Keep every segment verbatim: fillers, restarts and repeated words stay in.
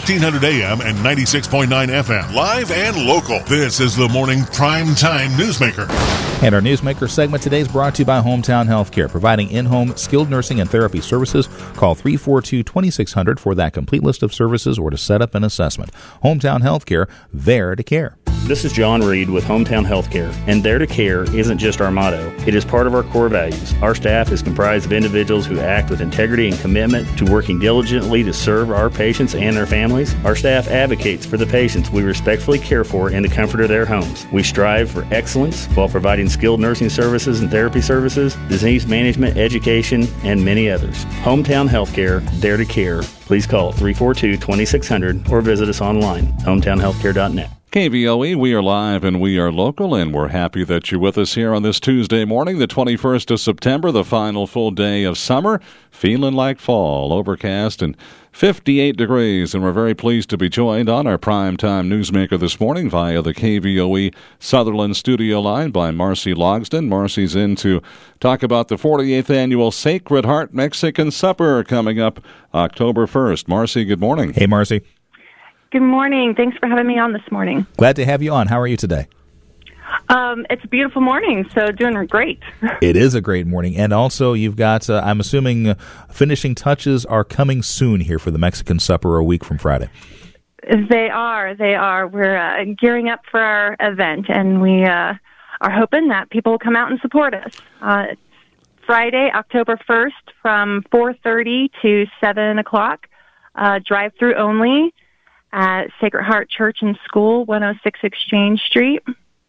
fifteen hundred A M and ninety-six point nine F M. Live and local. This is the Morning Prime Time Newsmaker. And our Newsmaker segment today is brought to you by Hometown Healthcare, providing in-home skilled nursing and therapy services. Call three four two, two six zero zero for that complete list of services or to set up an assessment. Hometown Healthcare, there to care. This is John Reed with Hometown Healthcare, and there to care isn't just our motto. It is part of our core values. Our staff is comprised of individuals who act with integrity and commitment to working diligently to serve our patients and their families. Our staff advocates for the patients we respectfully care for in the comfort of their homes. We strive for excellence while providing skilled nursing services and therapy services, disease management, education, and many others. Hometown Healthcare, there to care. Please call three four two, two six zero zero or visit us online, hometown healthcare dot net. K V O E, we are live and we are local, and we're happy that you're with us here on this Tuesday morning, the twenty-first of September, the final full day of summer, feeling like fall, overcast and fifty-eight degrees, and we're very pleased to be joined on our primetime newsmaker this morning via the K V O E Sutherland studio line by Marcy Logsdon. Marcy's in to talk about the forty-eighth annual Sacred Heart Mexican Supper coming up October first. Marcy, good morning. Hey, Marcy. Good morning. Thanks for having me on this morning. Glad to have you on. How are you today? Um, it's a beautiful morning, so doing great. It is a great morning. And also, you've got, uh, I'm assuming, uh, finishing touches are coming soon here for the Mexican Supper a week from Friday. They are. They are. We're uh, gearing up for our event, and we uh, are hoping that people will come out and support us. Uh, it's Friday, October first, from four thirty to seven o'clock, uh, drive-through only, at Sacred Heart Church and School, one oh six Exchange Street.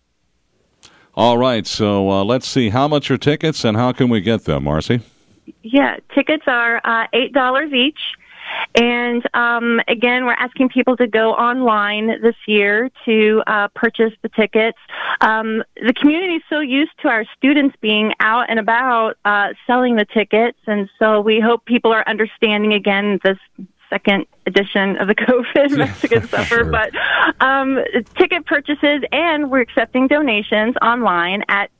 All right, so uh, let's see. How much are tickets and how can we get them, Marcy? Yeah, tickets are uh, eight dollars each. And, um, again, we're asking people to go online this year to uh, purchase the tickets. Um, the community is so used to our students being out and about uh, selling the tickets, and so we hope people are understanding, again, this second edition of the COVID Mexican Supper, Sure. but um, ticket purchases, and we're accepting donations online at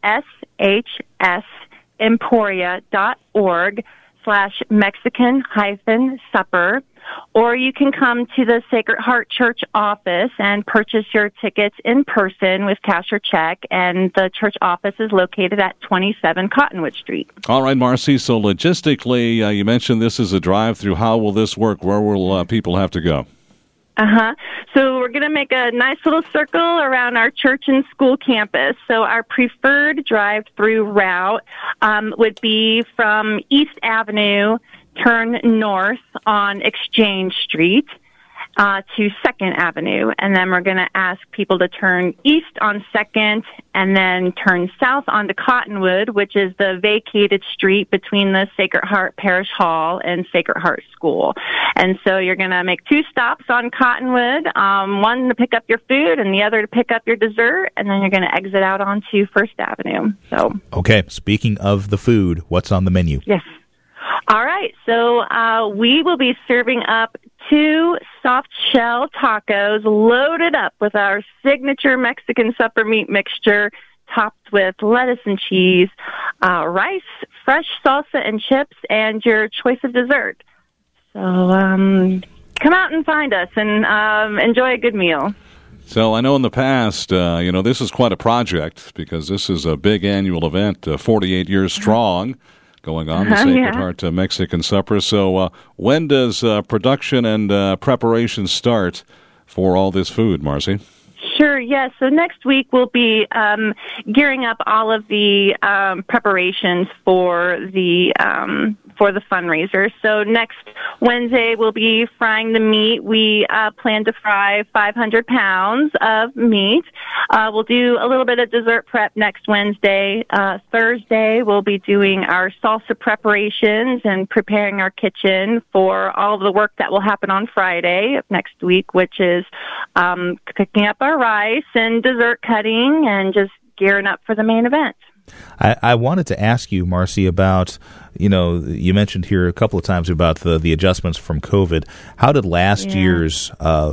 shsemporia.org slash Mexican hyphen supper, or you can come to the Sacred Heart Church office and purchase your tickets in person with cash or check, and the church office is located at twenty-seven Cottonwood Street. All right, Marcy, so logistically, uh, you mentioned this is a drive-through. How will this work? Where will uh, people have to go? Uh-huh. So we're going to make a nice little circle around our church and school campus. So our preferred drive-through route um, would be from East Avenue, turn north on Exchange Street uh, to second Avenue. And then we're going to ask people to turn east on second and then turn south onto Cottonwood, which is the vacated street between the Sacred Heart Parish Hall and Sacred Heart School. And so you're going to make two stops on Cottonwood, um, one to pick up your food and the other to pick up your dessert, and then you're going to exit out onto First Avenue. So, okay, speaking of the food, what's on the menu? Yes. All right, so uh, we will be serving up two soft shell tacos loaded up with our signature Mexican supper meat mixture, topped with lettuce and cheese, uh, rice, fresh salsa and chips, and your choice of dessert. So um, come out and find us and um, enjoy a good meal. So I know in the past, uh, you know, this is quite a project because this is a big annual event, uh, forty-eight years strong, going on, the Uh-huh, Sacred yeah. Heart uh, Mexican Supper. So uh, when does uh, production and uh, preparation start for all this food, Marcy? Sure, yes. So next week we'll be um, gearing up all of the um, preparations for the um, for the fundraiser. So next Wednesday we'll be frying the meat. We uh, plan to fry five hundred pounds of meat. Uh, we'll do a little bit of dessert prep next Wednesday. Uh, Thursday we'll be doing our salsa preparations and preparing our kitchen for all of the work that will happen on Friday of next week, which is um, cooking up our rice and dessert cutting and just gearing up for the main event. I, I wanted to ask you, Marcy, about, you know, you mentioned here a couple of times about the, the adjustments from COVID. How did last Yeah. year's uh,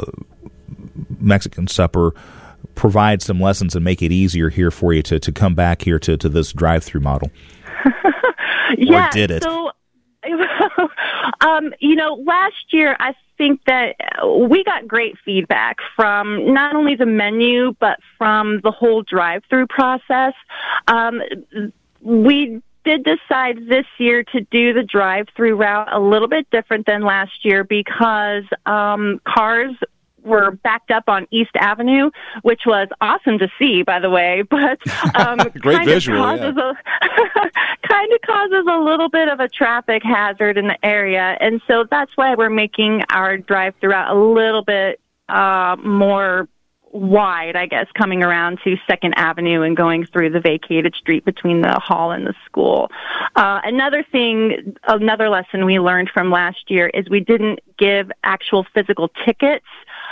Mexican Supper provide some lessons and make it easier here for you to, to come back here to, to this drive-through model? Yeah, or did it? So, um, you know, last year I think that we got great feedback from not only the menu, but from the whole drive-through process. Um, we did decide this year to do the drive-through route a little bit different than last year because um, cars were backed up on East Avenue, which was awesome to see, by the way, but um, Great kind visual, of causes yeah. a kind of causes a little bit of a traffic hazard in the area, and so that's why we're making our drive-through route a little bit uh, more wide, I guess, coming around to Second Avenue and going through the vacated street between the hall and the school. Uh, another thing, another lesson we learned from last year is we didn't give actual physical tickets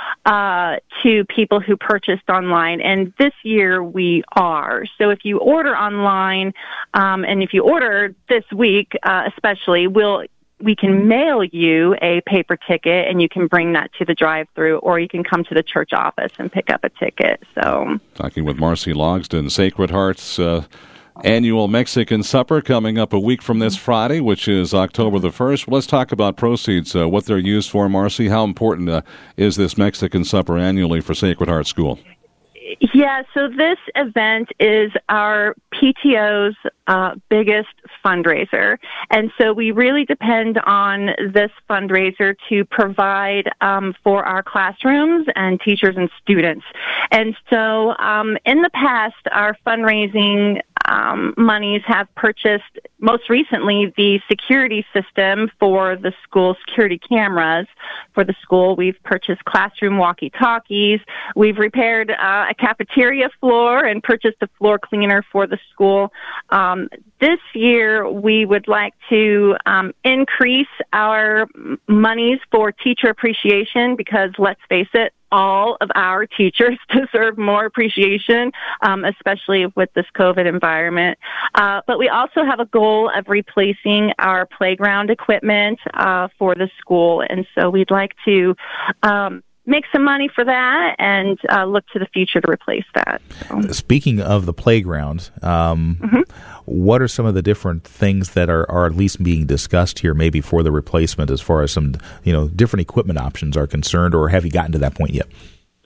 uh, to people who purchased online, and this year we are. So if you order online, um, and if you order this week uh, especially, we'll we can mail you a paper ticket, and you can bring that to the drive-thru, or you can come to the church office and pick up a ticket. So, talking with Marcy Logsdon, Sacred Heart's uh, annual Mexican supper coming up a week from this Friday, which is October the first. Let's talk about proceeds, uh, what they're used for, Marcy. How important uh, is this Mexican supper annually for Sacred Heart School? Yeah, so this event is our P T O's uh, biggest fundraiser. And so we really depend on this fundraiser to provide um, for our classrooms and teachers and students. And so um, in the past, our fundraising um, monies have purchased, most recently, the security system for the school, security cameras for the school. We've purchased classroom walkie-talkies. We've repaired uh, a cafeteria floor and purchased a floor cleaner for the school. Um, this year, we would like to um, increase our monies for teacher appreciation because, let's face it, all of our teachers deserve more appreciation, um, especially with this COVID environment. Uh, but we also have a goal of replacing our playground equipment uh, for the school, and so we'd like to um, make some money for that and uh, look to the future to replace that. So. Speaking of the playground, um, mm-hmm. what are some of the different things that are, are at least being discussed here, maybe for the replacement, as far as some, you know, different equipment options are concerned, or have you gotten to that point yet?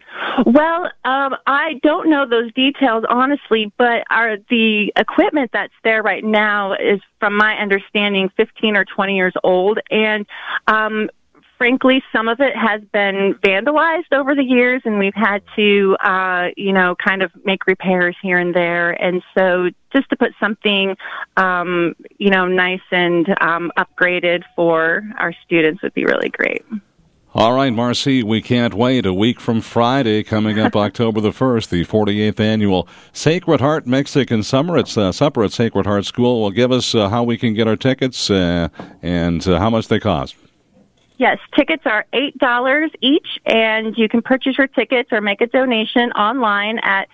Well, um, I don't know those details, honestly, but our, the equipment that's there right now is, from my understanding, fifteen or twenty years old, and um, frankly, some of it has been vandalized over the years, and we've had to, uh, you know, kind of make repairs here and there. And so just to put something, um, you know, nice and um, upgraded for our students would be really great. All right, Marcy, we can't wait. A week from Friday, coming up October the first, the forty-eighth annual Sacred Heart Mexican Summer. It's uh, supper at Sacred Heart School. Will give us uh, how we can get our tickets uh, and uh, how much they cost. Yes, tickets are eight dollars each, and you can purchase your tickets or make a donation online at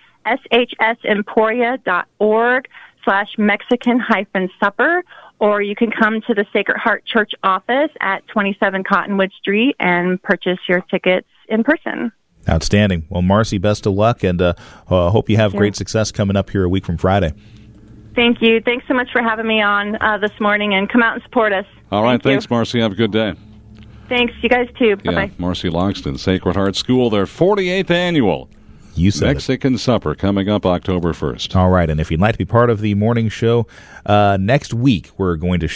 shsemporia.org slash Mexican hyphen supper, or you can come to the Sacred Heart Church office at twenty-seven Cottonwood Street and purchase your tickets in person. Outstanding. Well, Marcy, best of luck, and uh, uh, hope you have Thank great you. success coming up here a week from Friday. Thank you. Thanks so much for having me on uh, this morning, and come out and support us. All right, Thank thanks, you. Marcy. Have a good day. Thanks. You guys, too. Bye-bye. Yeah, Marcy Logsdon, Sacred Heart School, their forty-eighth annual You said Mexican it. supper coming up October first. All right, and if you'd like to be part of the morning show uh, next week, we're going to